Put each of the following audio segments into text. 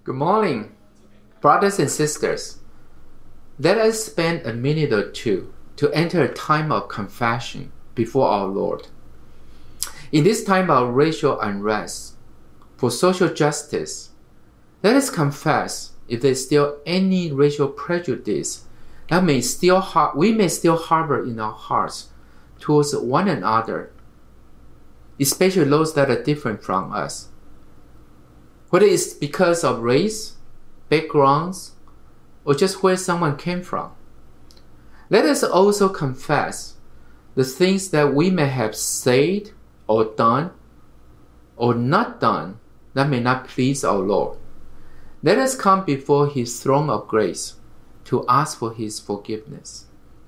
Good morning, brothers and sisters. Let us spend a minute or two to enter a time of confession before our Lord. In this time of racial unrest, for social justice, let us confess if there is still any racial prejudice that we may still harbor in our hearts towards one another, especially those that are different from us. Whether it's because of race, backgrounds, or just where someone came from. Let us also confess the things that we may have said or done or not done that may not please our Lord. Let us come before His throne of grace to ask for His forgiveness.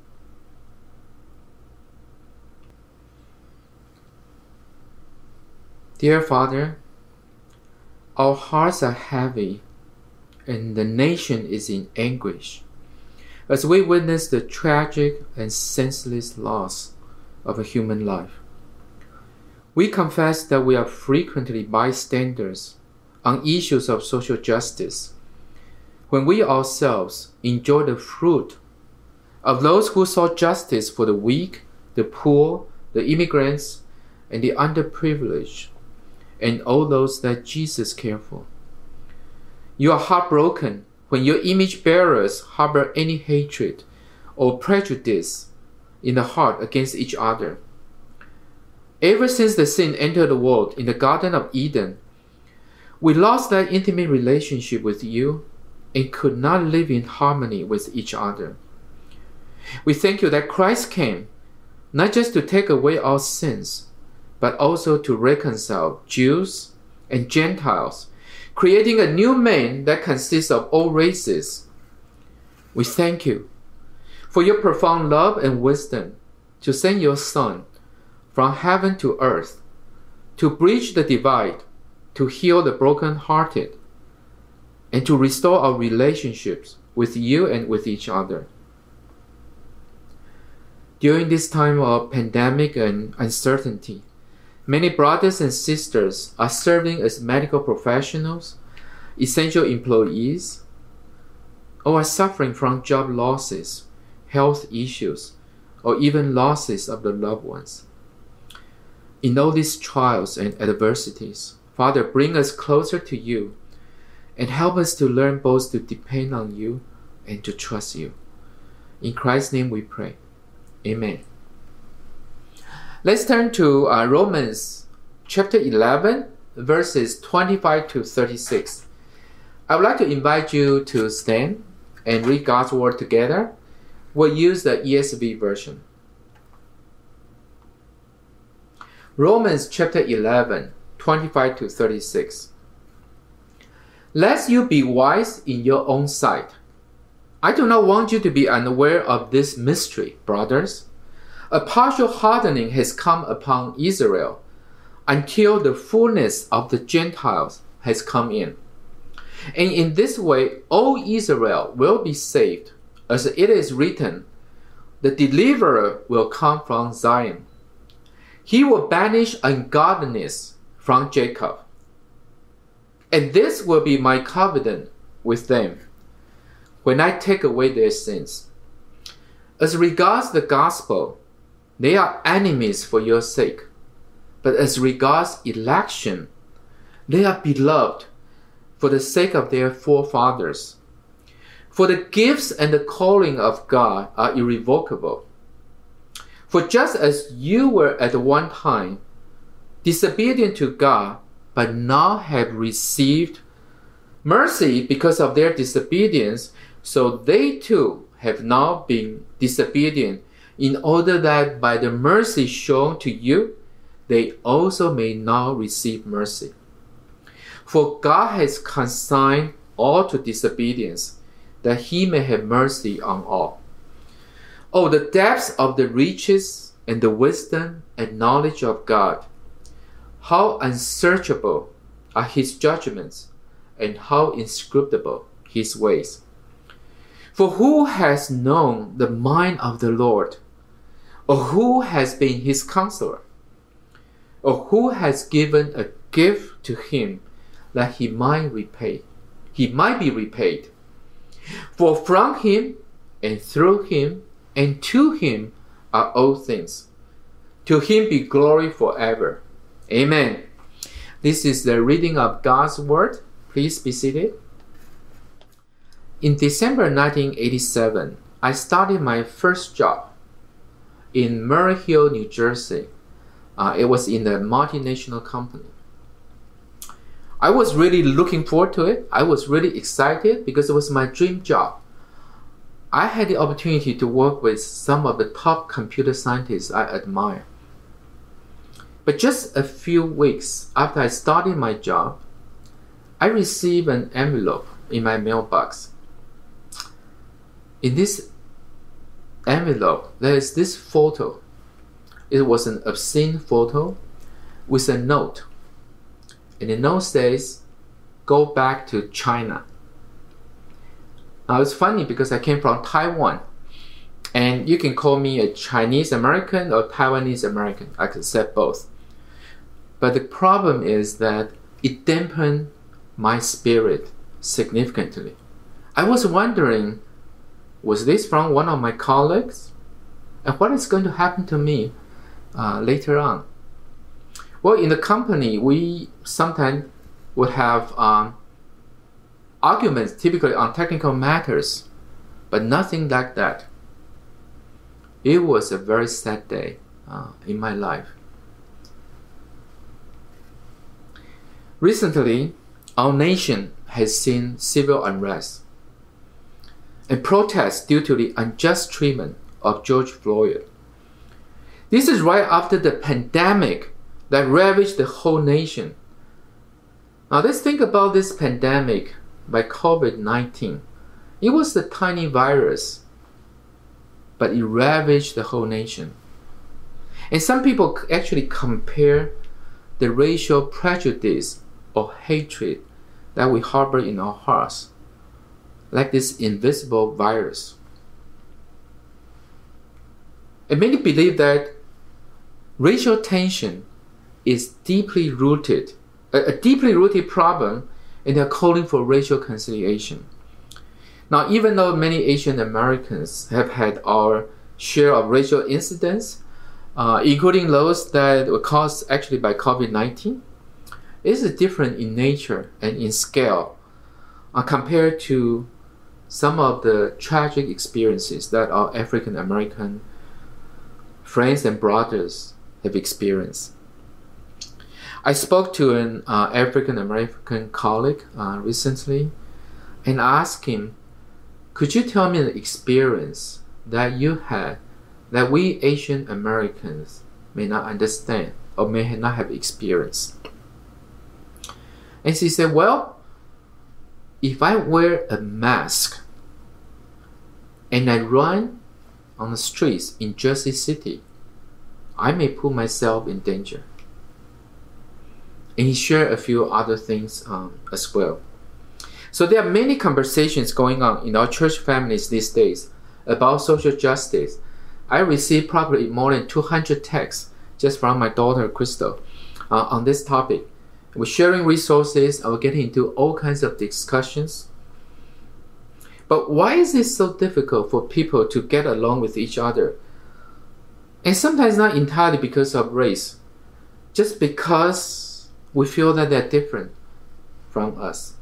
Dear Father, our hearts are heavy and the nation is in anguish as we witness the tragic and senseless loss of a human life. We confess that we are frequently bystanders on issues of social justice when we ourselves enjoy the fruit of those who sought justice for the weak, the poor, the immigrants, and the underprivileged, and all those that Jesus cared for. You are heartbroken when your image bearers harbor any hatred or prejudice in the heart against each other. Ever since the sin entered the world in the Garden of Eden, we lost that intimate relationship with you and could not live in harmony with each other. We thank you that Christ came not just to take away our sins, but also to reconcile Jews and Gentiles, creating a new man that consists of all races. We thank you for your profound love and wisdom to send your Son from heaven to earth, to bridge the divide, to heal the brokenhearted, and to restore our relationships with you and with each other. During this time of pandemic and uncertainty, many brothers and sisters are serving as medical professionals, essential employees, or are suffering from job losses, health issues, or even losses of their loved ones. In all these trials and adversities, Father, bring us closer to you and help us to learn both to depend on you and to trust you. In Christ's name we pray. Amen. Let's turn to Romans chapter 11, verses 25 to 36. I would like to invite you to stand and read God's word together. We'll use the ESV version. Romans chapter 11, 25 to 36. Lest you be wise in your own sight. I do not want you to be unaware of this mystery, brothers. A partial hardening has come upon Israel until the fullness of the Gentiles has come in. And in this way, all Israel will be saved, as it is written, the deliverer will come from Zion. He will banish ungodliness from Jacob. And this will be my covenant with them when I take away their sins. As regards the gospel, they are enemies for your sake. But as regards election, they are beloved for the sake of their forefathers. For the gifts and the calling of God are irrevocable. For just as you were at one time disobedient to God, but now have received mercy because of their disobedience, so they too have now been disobedient, in order that by the mercy shown to you, they also may now receive mercy. For God has consigned all to disobedience, that he may have mercy on all. Oh, the depths of the riches and the wisdom and knowledge of God! How unsearchable are his judgments, and how inscrutable his ways. For who has known the mind of the Lord? Or who has been his counselor? Or who has given a gift to him that he might repay? he might be repaid. For from him, and through him, and to him are all things. To him be glory forever. Amen. This is the reading of God's word. Please be seated. In December 1987, I started my first job in Murray Hill, New Jersey. It was in a multinational company. I was really looking forward to it. I was really excited because it was my dream job. I had the opportunity to work with some of the top computer scientists I admire. But just a few weeks after I started my job, I received an envelope in my mailbox. In this envelope, there is this photo. It was an obscene photo with a note. And the note says, "Go back to China." Now it's funny because I came from Taiwan. And you can call me a Chinese American or Taiwanese American. I can accept both. But the problem is that it dampened my spirit significantly. I was wondering, was this from one of my colleagues? And what is going to happen to me later on? Well, in the company, we sometimes would have arguments, typically on technical matters, but nothing like that. It was a very sad day in my life. Recently, our nation has seen civil unrest and protests due to the unjust treatment of George Floyd. This is right after the pandemic that ravaged the whole nation. Now let's think about this pandemic by COVID-19. It was a tiny virus, but it ravaged the whole nation. And some people actually compare the racial prejudice or hatred that we harbor in our hearts like this invisible virus. And many believe that racial tension is a deeply rooted problem, and they're calling for racial conciliation. Now, even though many Asian Americans have had our share of racial incidents, including those that were caused actually by COVID-19, it is different in nature and in scale compared to some of the tragic experiences that our African American friends and brothers have experienced. I spoke to an African American colleague recently and asked him, "Could you tell me the experience that you had that we Asian Americans may not understand or may not have experienced?" And she said, "Well, if I wear a mask and I run on the streets in Jersey City, I may put myself in danger." And he shared a few other things as well. So there are many conversations going on in our church families these days about social justice. I received probably more than 200 texts just from my daughter Crystal on this topic. We're sharing resources and we're getting into all kinds of discussions. But why is it so difficult for people to get along with each other? And sometimes not entirely because of race, just because we feel that they're different from us.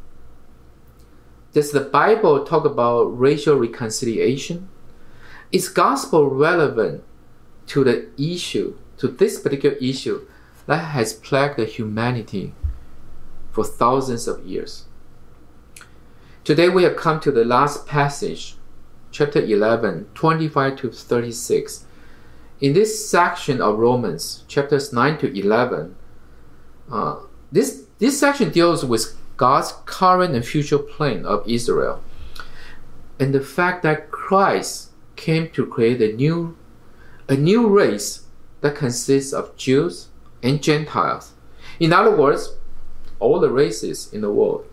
Does the Bible talk about racial reconciliation? Is gospel relevant to the issue, to this particular issue that has plagued the humanity for thousands of years? Today we have come to the last passage, chapter 11, 25 to 36. In this section of Romans, chapters 9 to 11, this section deals with God's current and future plan of Israel and the fact that Christ came to create a new race that consists of Jews and Gentiles. In other words, all the races in the world.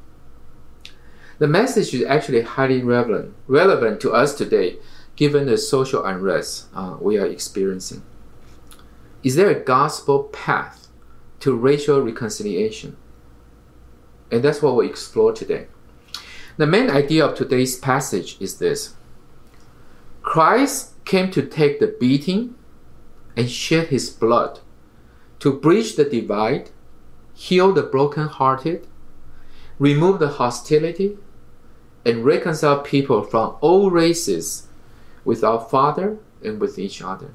The message is actually highly relevant to us today, given the social unrest we are experiencing. Is there a gospel path to racial reconciliation? And that's what we'll explore today. The main idea of today's passage is this. Christ came to take the beating and shed his blood to bridge the divide, heal the brokenhearted, remove the hostility, and reconcile people from all races with our Father and with each other.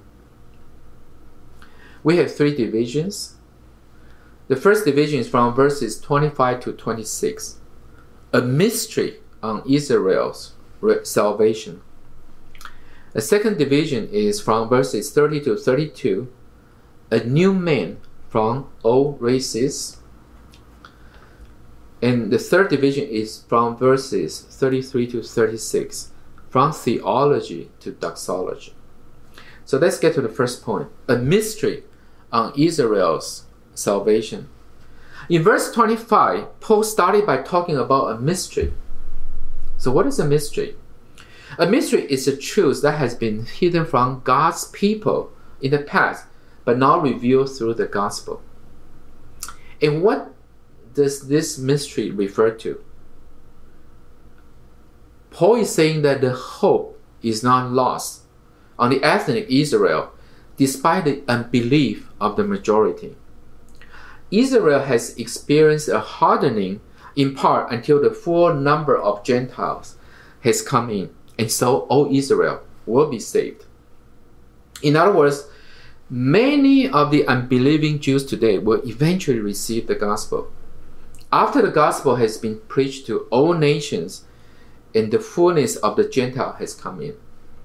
We have three divisions. The first division is from verses 25 to 26, a mystery on Israel's salvation. The second division is from verses 30 to 32, a new man from all races. And the third division is from verses 33 to 36, from theology to doxology. So let's get to the first point, a mystery on Israel's salvation. In verse 25, Paul started by talking about a mystery. So what is a mystery? A mystery is a truth that has been hidden from God's people in the past, but now revealed through the gospel. And what does this mystery refer to? Paul is saying that the hope is not lost on the ethnic Israel, despite the unbelief of the majority. Israel has experienced a hardening in part until the full number of Gentiles has come in, and so all Israel will be saved. In other words, many of the unbelieving Jews today will eventually receive the gospel. After the gospel has been preached to all nations, and the fullness of the Gentile has come in.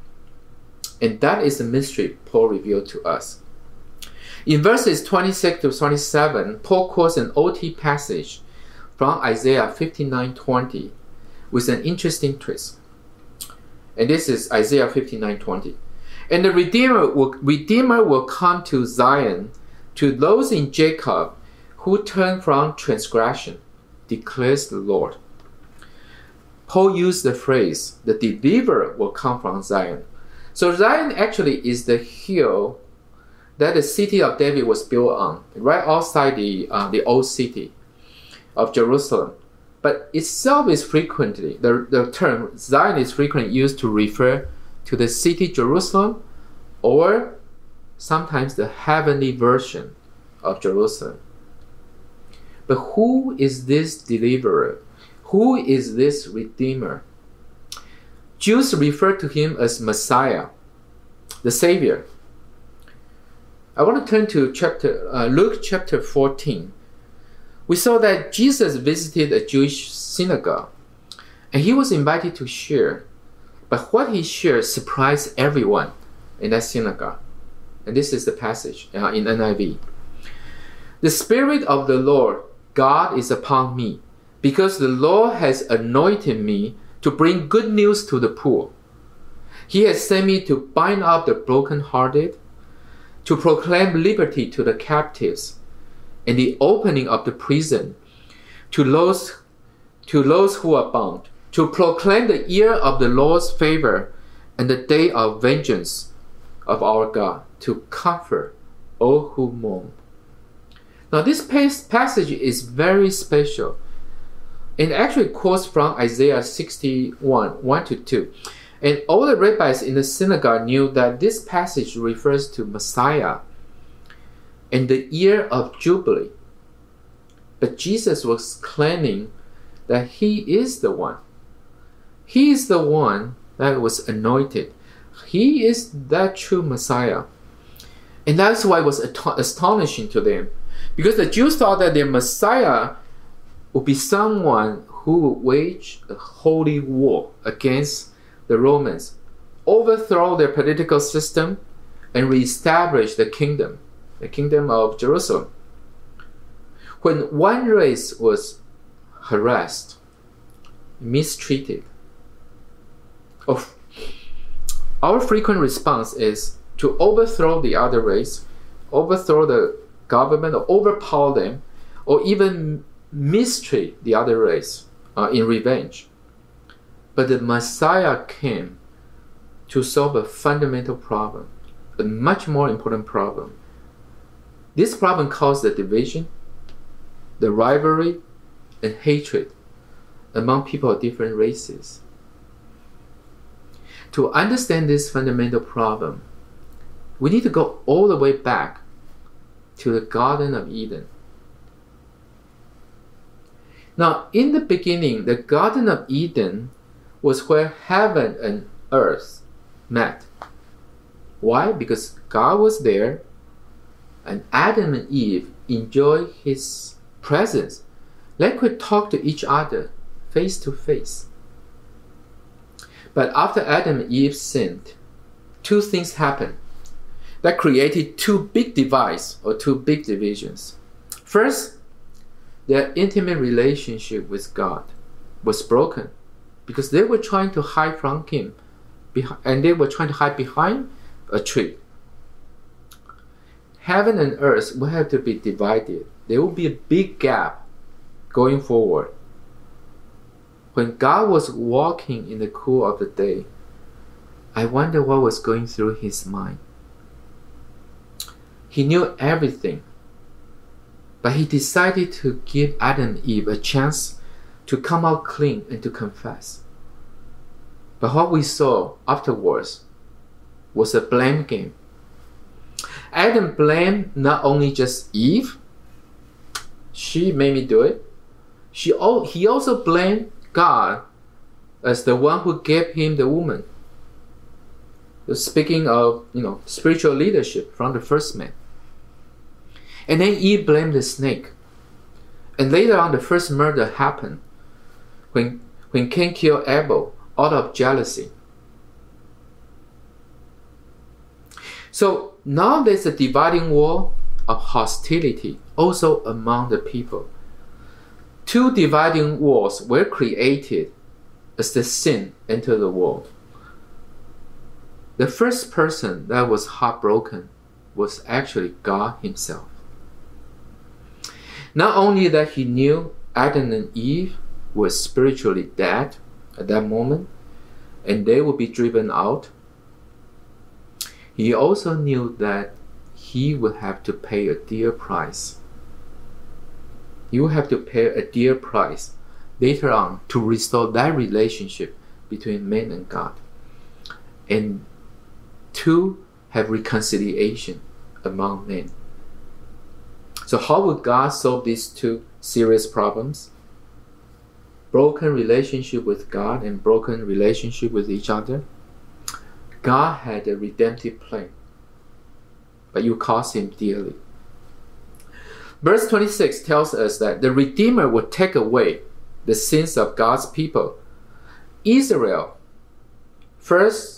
And that is the mystery Paul revealed to us. In verses 26 to 27, Paul quotes an OT passage from Isaiah 59:20 with an interesting twist. And this is Isaiah 59:20. And the Redeemer will come to Zion, to those in Jacob who turn from transgression, declares the Lord. Paul used the phrase, the deliverer will come from Zion. So Zion actually is the hill that the city of David was built on, right outside the old city of Jerusalem. But itself is frequently, the term Zion is frequently used to refer to the city Jerusalem, or sometimes the heavenly version of Jerusalem. But who is this deliverer? Who is this Redeemer? Jews refer to him as Messiah, the Savior. I want to turn to Luke chapter 14. We saw that Jesus visited a Jewish synagogue, and he was invited to share. But what he shared surprised everyone in that synagogue. And this is the passage in NIV. The Spirit of the Lord God is upon me, because the Lord has anointed me to bring good news to the poor. He has sent me to bind up the brokenhearted, to proclaim liberty to the captives, and the opening of the prison to those who are bound, to proclaim the year of the Lord's favor and the day of vengeance of our God, to comfort all who mourn. Now this passage is very special. It actually quotes from Isaiah 61, 1 to 2. And all the rabbis in the synagogue knew that this passage refers to Messiah and the year of Jubilee. But Jesus was claiming that he is the one. He is the one that was anointed. He is that true Messiah. And that's why it was astonishing to them. Because the Jews thought that their Messiah would be someone who would wage a holy war against the Romans, overthrow their political system, and reestablish the kingdom of Jerusalem. When one race was harassed, mistreated, our frequent response is to overthrow the other race, overthrow the government, or overpower them, or even mistreat the other race in revenge. But the Messiah came to solve a fundamental problem, a much more important problem. This problem caused the division, the rivalry, and hatred among people of different races. To understand this fundamental problem, we need to go all the way back to the Garden of Eden. Now, in the beginning, the Garden of Eden was where heaven and earth met. Why? Because God was there, and Adam and Eve enjoyed His presence. They could talk to each other face to face. But after Adam and Eve sinned, two things happened that created two big divides or two big divisions. First, their intimate relationship with God was broken because they were trying to hide from Him, and they were trying to hide behind a tree. Heaven and earth will have to be divided. There will be a big gap going forward. When God was walking in the cool of the day, I wonder what was going through His mind. He knew everything, but He decided to give Adam and Eve a chance to come out clean and to confess. But what we saw afterwards was a blame game. Adam blamed not only just Eve, she made me do it. He also blamed God as the one who gave him the woman. Speaking of, spiritual leadership from the first man. And then Eve blamed the snake. And later on, the first murder happened when Cain killed Abel out of jealousy. So now there's a dividing wall of hostility also among the people. Two dividing walls were created as the sin entered the world. The first person that was heartbroken was actually God Himself. Not only that He knew Adam and Eve were spiritually dead at that moment, and they would be driven out, He also knew that He would have to pay a dear price. He would have to pay a dear price later on to restore that relationship between man and God, and to have reconciliation among men. So how would God solve these two serious problems? Broken relationship with God and broken relationship with each other. God had a redemptive plan, but you cost Him dearly. Verse 26 tells us that the Redeemer would take away the sins of God's people. Israel, first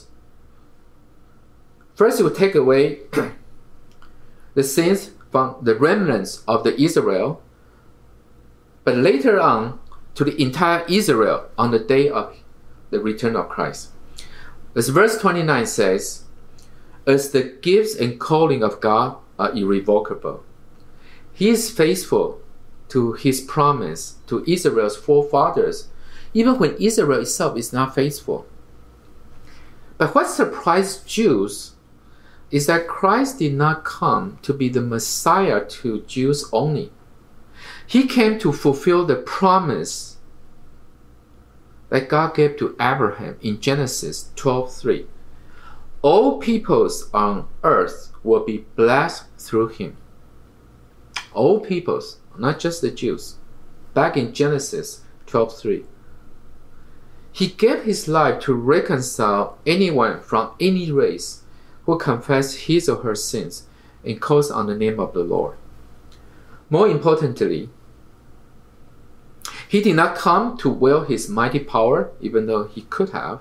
He would take away the sins from the remnants of the Israel, but later on to the entire Israel on the day of the return of Christ. As verse 29 says, as the gifts and calling of God are irrevocable, He is faithful to His promise to Israel's forefathers, even when Israel itself is not faithful. But what surprised Jews is that Christ did not come to be the Messiah to Jews only. He came to fulfill the promise that God gave to Abraham in Genesis 12:3. All peoples on earth will be blessed through Him. All peoples, not just the Jews. Back in Genesis 12:3. He gave His life to reconcile anyone from any race who confess his or her sins and calls on the name of the Lord. More importantly, He did not come to wield His mighty power, even though He could have.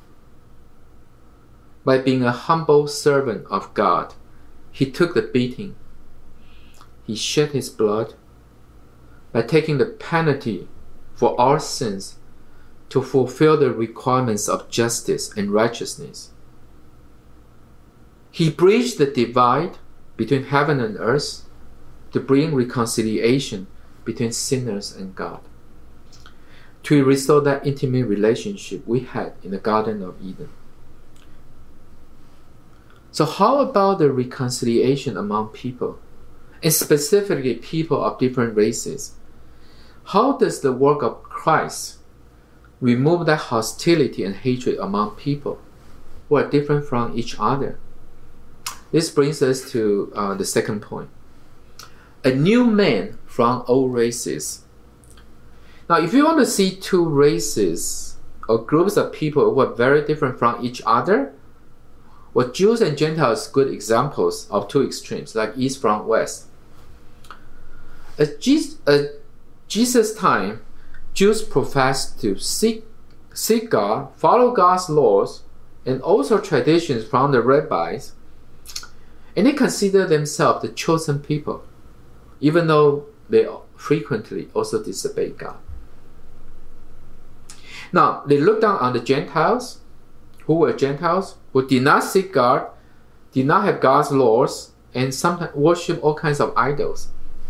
By being a humble servant of God, He took the beating. He shed His blood by taking the penalty for our sins to fulfill the requirements of justice and righteousness. He bridged the divide between heaven and earth to bring reconciliation between sinners and God, to restore that intimate relationship we had in the Garden of Eden. So how about the reconciliation among people, and specifically people of different races? How does the work of Christ remove that hostility and hatred among people who are different from each other. This brings us to the second point. A new man from all races. Now, if you want to see two races or groups of people who are very different from each other, well, Jews and Gentiles are good examples of two extremes, like East from West. At Jesus' time, Jews professed to seek God, follow God's laws, and also traditions from the rabbis, and they consider themselves the chosen people, even though they frequently also disobey God. Now, they looked down on the Gentiles, who did not seek God, did not have God's laws, and sometimes worship all kinds of idols.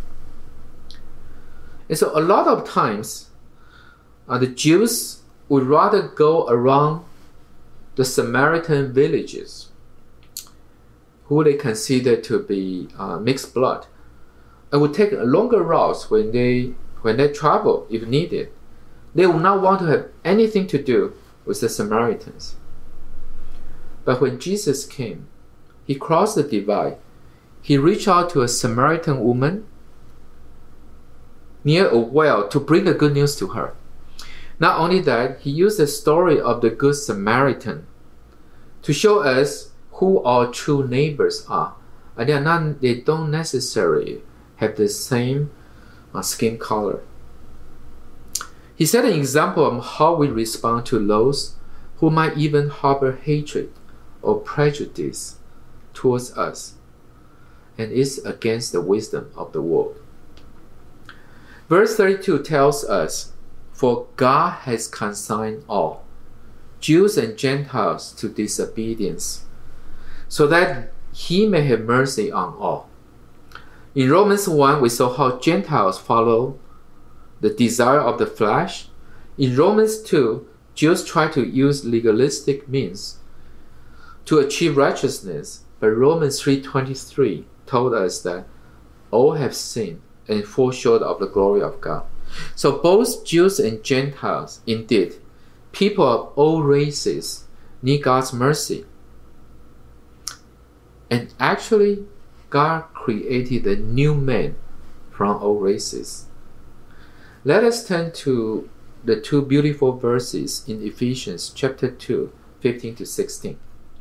And so a lot of times, the Jews would rather go around the Samaritan villages, who they consider to be mixed blood, and would take longer routes when they travel if needed. They would not want to have anything to do with the Samaritans. But when Jesus came, he crossed the divide. He reached out to a Samaritan woman near a well to bring the good news to her. Not only that, he used the story of the Good Samaritan to show us who our true neighbors are. And they don't necessarily have the same skin color. He set an example of how we respond to those who might even harbor hatred or prejudice towards us, and is against the wisdom of the world. Verse 32 tells us, "For God has consigned all, Jews and Gentiles, to disobedience, so that he may have mercy on all." In Romans 1, we saw how Gentiles follow the desire of the flesh. In Romans 2, Jews try to use legalistic means to achieve righteousness, but Romans 3:23 told us that all have sinned and fall short of the glory of God. So both Jews and Gentiles, indeed, people of all races, need God's mercy. And actually, God created a new man from all races. Let us turn to the two beautiful verses in Ephesians chapter 2, 15 to 16.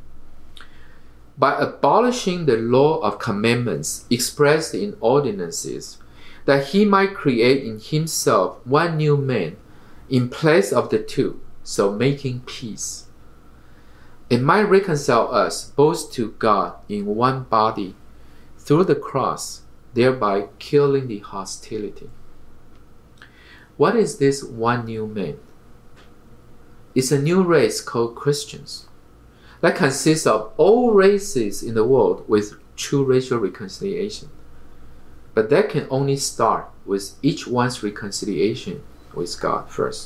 By abolishing the law of commandments expressed in ordinances, that he might create in himself one new man in place of the two, so making peace, and might reconcile us both to God in one body through the cross, thereby killing the hostility. What is this one new man? It's a new race called Christians that consists of all races in the world with true racial reconciliation. But that can only start with each one's reconciliation with God first.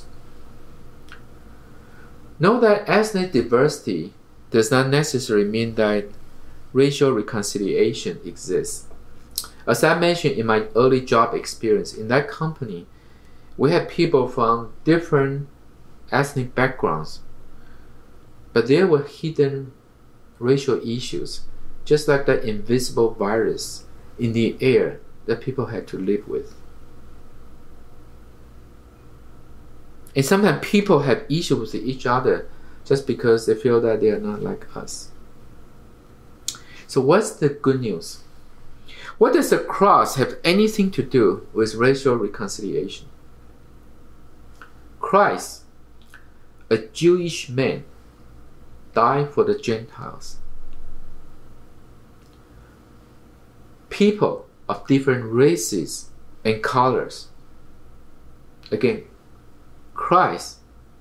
Know that ethnic diversity does not necessarily mean that racial reconciliation exists. As I mentioned in my early job experience in that company, we had people from different ethnic backgrounds, but there were hidden racial issues, just like that invisible virus in the air that people had to live with. And sometimes people have issues with each other just because they feel that they are not like us. So what's the good news? What does the cross have anything to do with racial reconciliation? Christ, a Jewish man, died for the Gentiles. People of different races and colors. Again, Christ,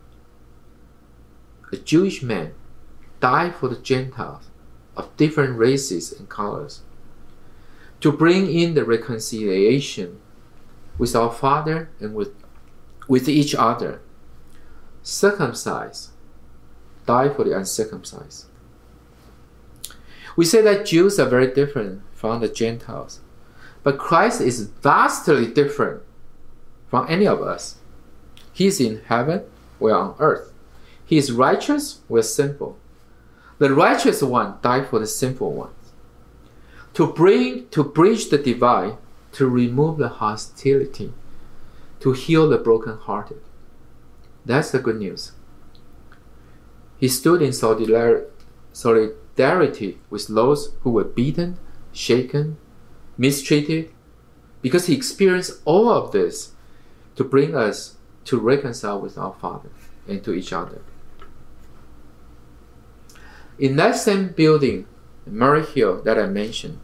a Jewish man, died for the Gentiles of different races and colors to bring in the reconciliation with our Father and with each other. Circumcised died for the uncircumcised. We say that Jews are very different from the Gentiles, but Christ is vastly different from any of us. He's in heaven, were on earth. He is righteous, we're sinful. The righteous one died for the sinful ones. To bridge the divide, to remove the hostility, to heal the brokenhearted. That's the good news. He stood in solidarity with those who were beaten, shaken, mistreated, because he experienced all of this to bring us to reconcile with our Father and to each other. In that same building, Murray Hill, that I mentioned,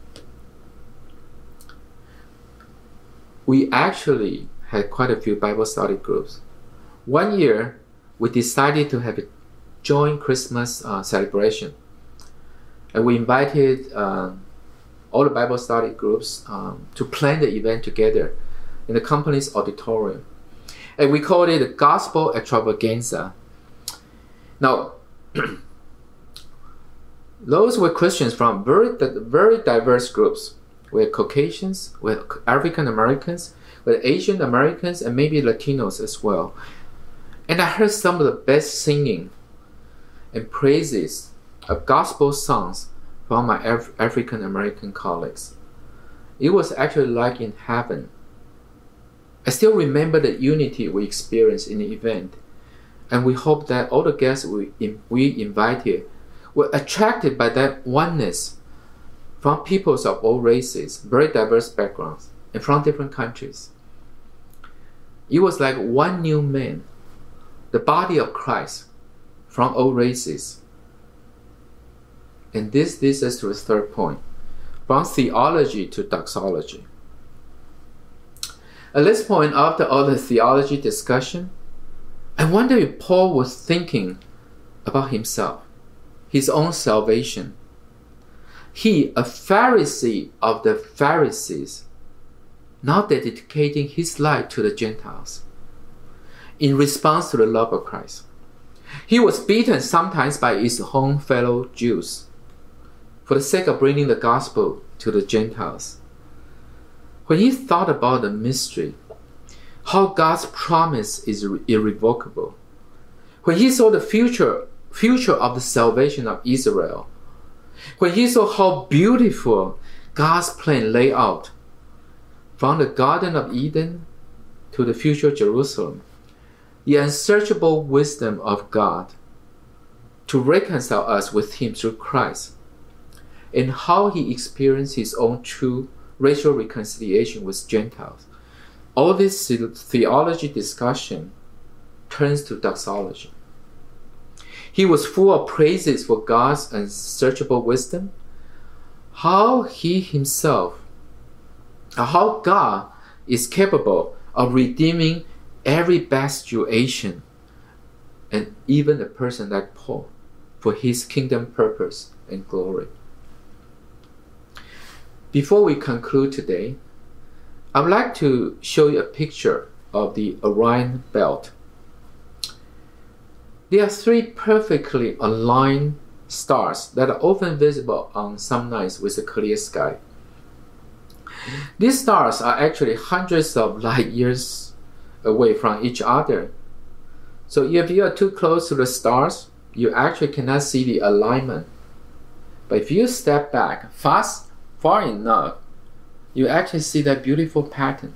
we actually had quite a few Bible study groups. One year, we decided to have a joint Christmas celebration. And we invited all the Bible study groups to plan the event together in the company's auditorium. And we called it the Gospel Extravaganza. Now, those were Christians from very diverse groups. We had Caucasians, we had African Americans, we had Asian Americans, and maybe Latinos as well. And I heard some of the best singing and praises of gospel songs from my African American colleagues. It was actually like in heaven. I still remember the unity we experienced in the event, and we hope that all the guests we invited were attracted by that oneness from peoples of all races, very diverse backgrounds, and from different countries. It was like one new man, the body of Christ, from all races. And this leads us to the third point, from theology to doxology. At this point, after all the theology discussion, I wonder if Paul was thinking about himself, his own salvation. He, a Pharisee of the Pharisees, now dedicating his life to the Gentiles in response to the love of Christ. He was beaten sometimes by his own fellow Jews for the sake of bringing the gospel to the Gentiles. When he thought about the mystery, how God's promise is irrevocable, when he saw the future of the salvation of Israel, when he saw how beautiful God's plan lay out from the Garden of Eden to the future Jerusalem, the unsearchable wisdom of God to reconcile us with him through Christ, and how he experienced his own true racial reconciliation with Gentiles, all this theology discussion turns to doxology. He was full of praises for God's unsearchable wisdom, how God is capable of redeeming every bad situation, and even a person like Paul, for his kingdom purpose and glory. Before we conclude today, I would like to show you a picture of the Orion Belt. There are three perfectly aligned stars that are often visible on some nights with a clear sky. These stars are actually hundreds of light years away from each other. So if you are too close to the stars, you actually cannot see the alignment. But if you step back far enough, you actually see that beautiful pattern.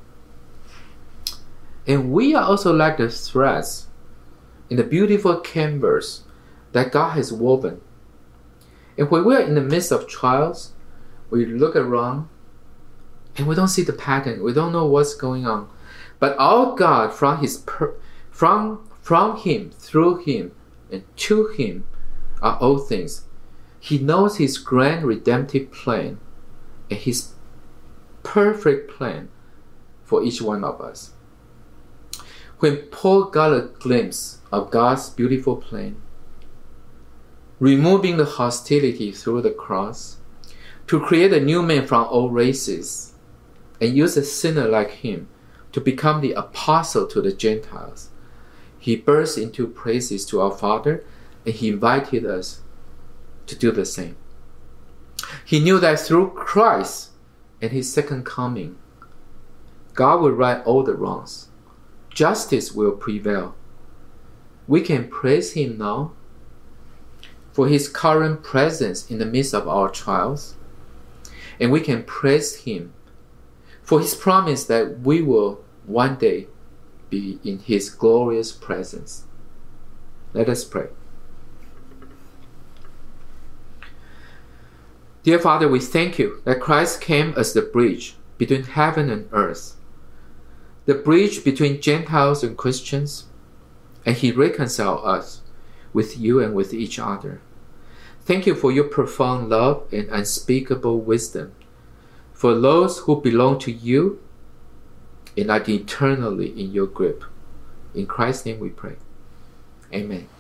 And we are also like the threads in the beautiful canvas that God has woven. And when we are in the midst of trials, we look around and we don't see the pattern. We don't know what's going on. But our God, from him, through him, and to him are all things. He knows his grand redemptive plan and his perfect plan for each one of us. When Paul got a glimpse of God's beautiful plan, removing the hostility through the cross to create a new man from all races and use a sinner like him to become the apostle to the Gentiles, he burst into praises to our Father, and he invited us to do the same. He knew that through Christ and his second coming, God will right all the wrongs. Justice will prevail. we can praise Him now for His current presence in the midst of our trials. And we can praise Him for His promise that we will one day be in His glorious presence. Let us pray. Dear Father, we thank You that Christ came as the bridge between heaven and earth, the bridge between Gentiles and Christians, and He reconciled us with You and with each other. Thank You for Your profound love and unspeakable wisdom for those who belong to You and are eternally in Your grip. In Christ's name we pray. Amen.